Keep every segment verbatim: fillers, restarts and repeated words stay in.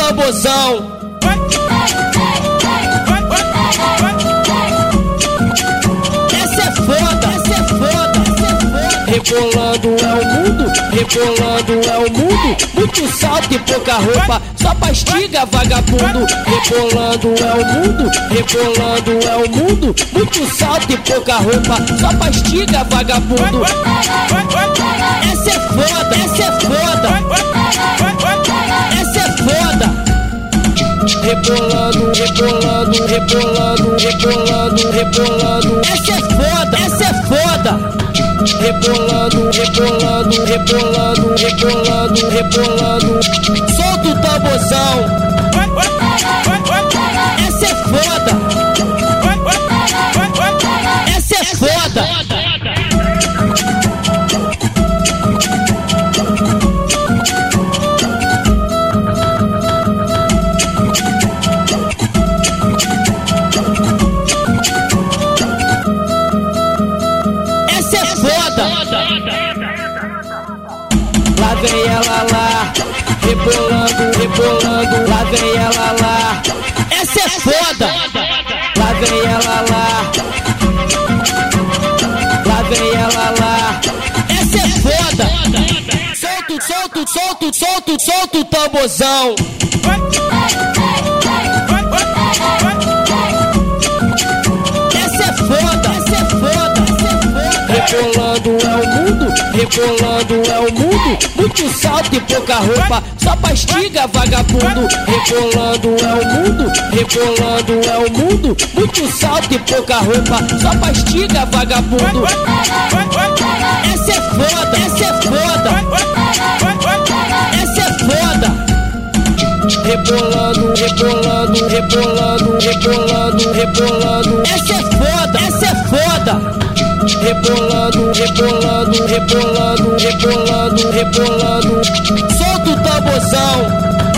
tamborzão. Essa é foda, essa é foda, essa é foda. Rebolando é o mundo, rebolando é o mundo. Muito salto e pouca roupa, só pastiga vagabundo. Rebolando é o mundo, rebolando é o mundo. Muito salto e pouca roupa, só pastiga vagabundo. Essa é foda, essa é foda. Essa é foda. Rebolando, rebolando, rebolando, rebolando, rebolando. Essa é foda, essa é foda. Rebolando, rebolando, rebolando, rebolando, rebolando. Solta o tamborzão. Essa é foda. Essa é foda. Lá vem ela lá, rebolando, rebolando. Lá vem ela lá, essa é foda. Lá vem ela lá, lá vem ela lá, essa é foda. Solta, solta, solta, solta, solta o tamborzão. Essa é foda, essa é foda, essa é foda. Rebolando é o mundo, rebolando é o mundo. Muito salto e pouca roupa, só pastiga vagabundo. Rebolando é o mundo, rebolando é o mundo. Muito salto e pouca roupa, só pastiga vagabundo. Essa é foda, essa é foda. Essa é foda. Rebolando, rebolando, rebolando, rebolando, rebolando. Essa é foda, essa é foda. Rebolando, rebolando, rebolando, rebolando, rebolando. Solta o tamborzão.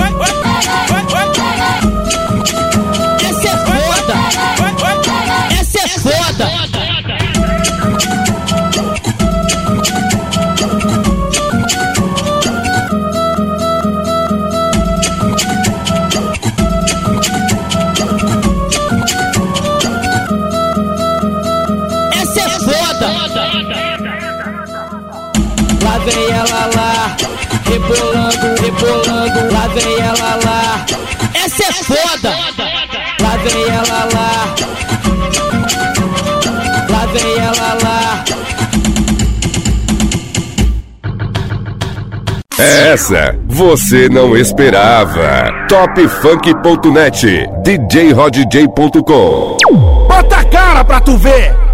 Essa é foda. Essa é foda. Lá vem ela lá, rebolando, rebolando. Lá vem ela lá, essa é foda. Lá vem ela lá, lá vem ela lá. Essa você não esperava. top funk ponto net, d j rod j ponto com. Bota a cara pra tu ver.